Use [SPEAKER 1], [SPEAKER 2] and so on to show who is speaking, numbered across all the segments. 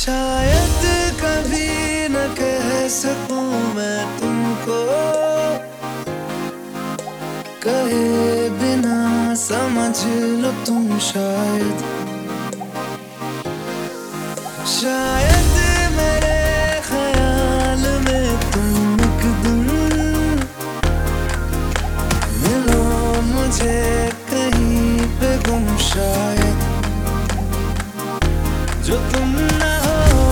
[SPEAKER 1] शायद कभी न कह सकूं मैं तुमको, कहे बिना समझ लो तुम शायद। शायद मेरे ख्याल में तुम एक दिन मिलो मुझे कहीं पे गुम शायद। जो तुम ना हो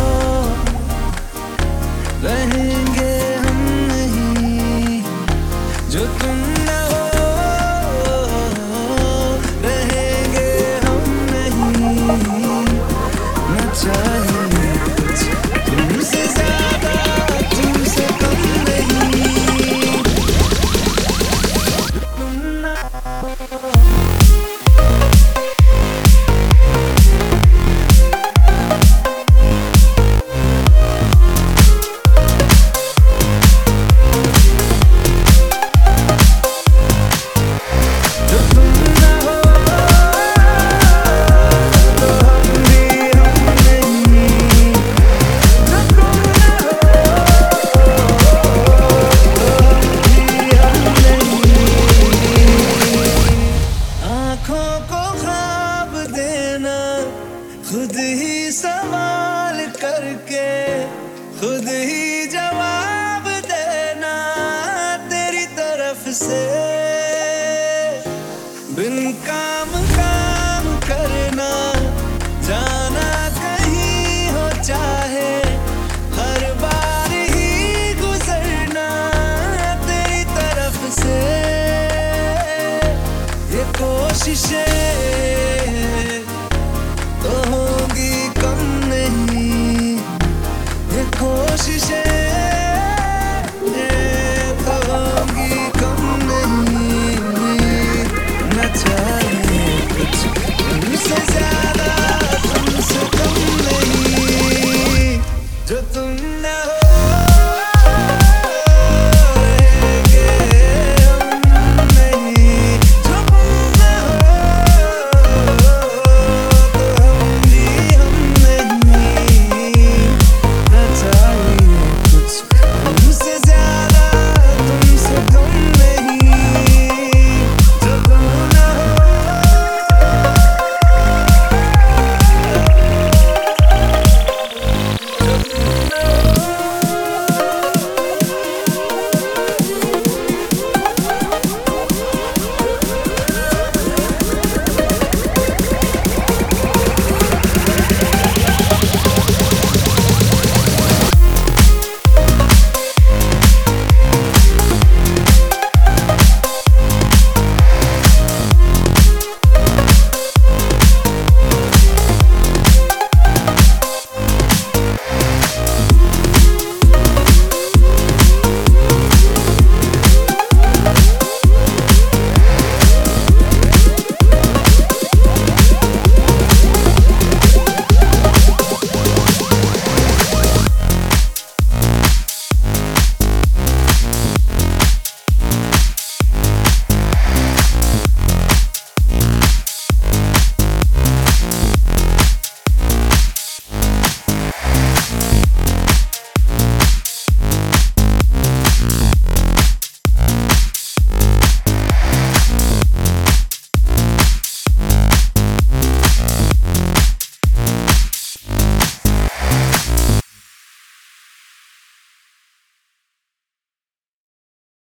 [SPEAKER 1] रहेंगे हम नहीं, जो तुम ना हो रहेंगे हम नहीं। न चाहिए कुछ तुमसे ज्यादा, तुमसे कम नहीं। तुम ना हो खुद ही सवाल करके खुद ही